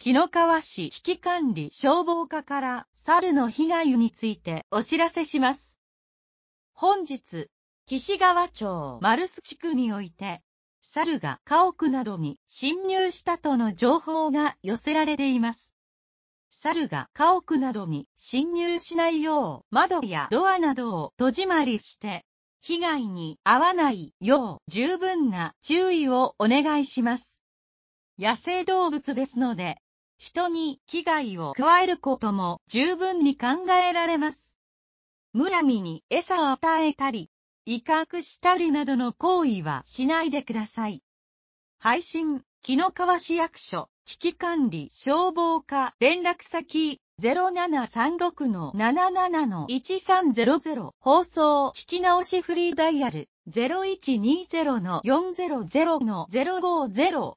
紀の川市危機管理消防課から猿の被害についてお知らせします。本日、岸川町丸須地区において、猿が家屋などに侵入したとの情報が寄せられています。猿が家屋などに侵入しないよう窓やドアなどを戸締まりして、被害に遭わないよう十分な注意をお願いします。野生動物ですので、人に危害を加えることも十分に考えられます。むやみに餌を与えたり、威嚇したりなどの行為はしないでください。配信、紀の川市役所、危機管理消防課連絡先、0736-77-1300放送聞き直しフリーダイヤル、0120-400-050